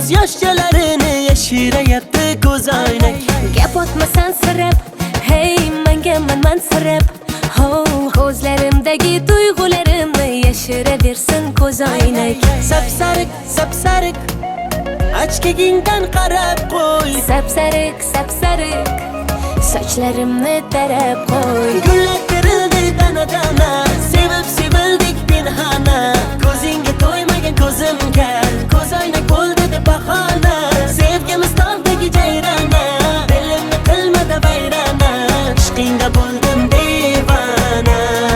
ko'z yoshchalarini yashirayapti ko'zoynak. Gap otmasan sirab, hey menga mansirab. Ho, ko'zlarimdagi tuyg'ularimni yashiraversin ko'zoynak. Sapsariq, sapsariq, ochkagingdan qarab qo'y. Sapsariq, sapsariq, sochlarimni tarab qo'y. Gullar terildi dana-dana, sevib sevildik pinhona. Ko'zingga to'ymagan ko'zimga ko'zoynak bo'ldi deb bahona. Sevgimiz tog'dagi jayrona, dilimni qilmadi vayrona. Ishqingda bo'ldim devona.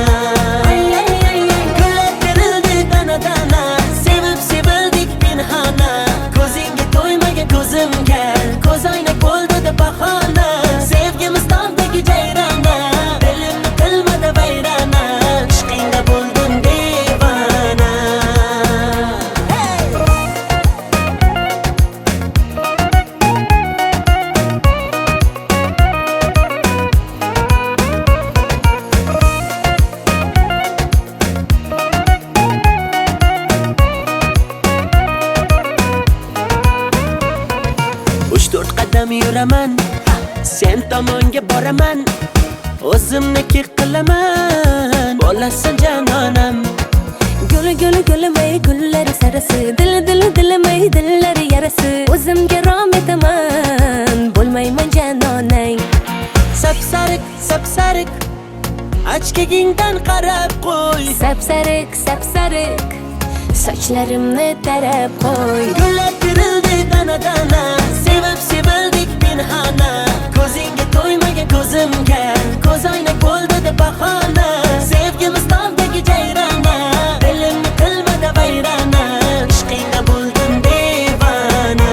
Gullar terildi dana-dana, sevib sevildik pinhona. Ko'zingga to'ymagan ko'zimga ko'zoynak bo'ldi deb bahona. Sevgimiz tog'dagi jayrona, dilimni qilmadi vayrona. Ishqingda bo'ldim devona. Uch to'rt qadam yuraman, sen tomonga boraman. O'zimniki qilaman, bo'lasan janonam. Guli guli gulimay gullari sarasi, dilimay dillari yarasi. O'zimga rom etaman, bo'lmayman janonang. Sapsariq, sapsariq, ochkagingdan qarab qo'y. Sapsariq, sapsariq, sochlarimni tarab qo'y. Gullar terildi dana-dana, sevib sevildik pinhona. Ko'zingga to'ymagan ko'zimga ko'zoynak bo'ldi deb bahona. Sevgimiz tog'dagi jayrona, dilimni qilmadi vayrona. Ishqingda bo'ldim devona.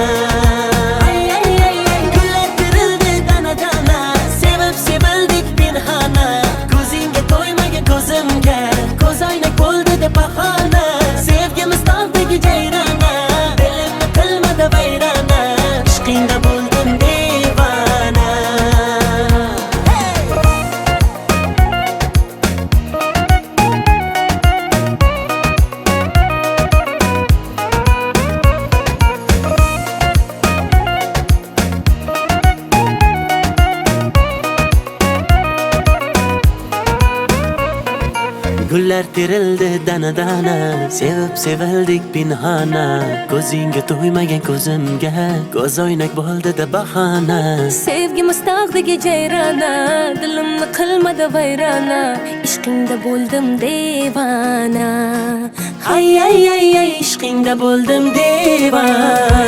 Gullar terildi dana-dana, sevib sevildik pinhona. Ko'zingga to'ymagan ko'zimga ko'zoynak bo'ldi deb bahona. Sevgimiz tog'dagi jayrona, dilimni qilmadi vayrona. Ishqingda bo'ldim devona. Gullar terildi dana-dana, sevib sevildik pinhona. Ko'zingga to'ymagan ko'zimga ko'zoynak bo'ldi deb bahona. Sevgimiz tog'dagi jayrona, dilimni qilmadi vayrona. Ishqingda bo'ldim devona. Ay ay ay ay, ishqingda bo'ldim devona.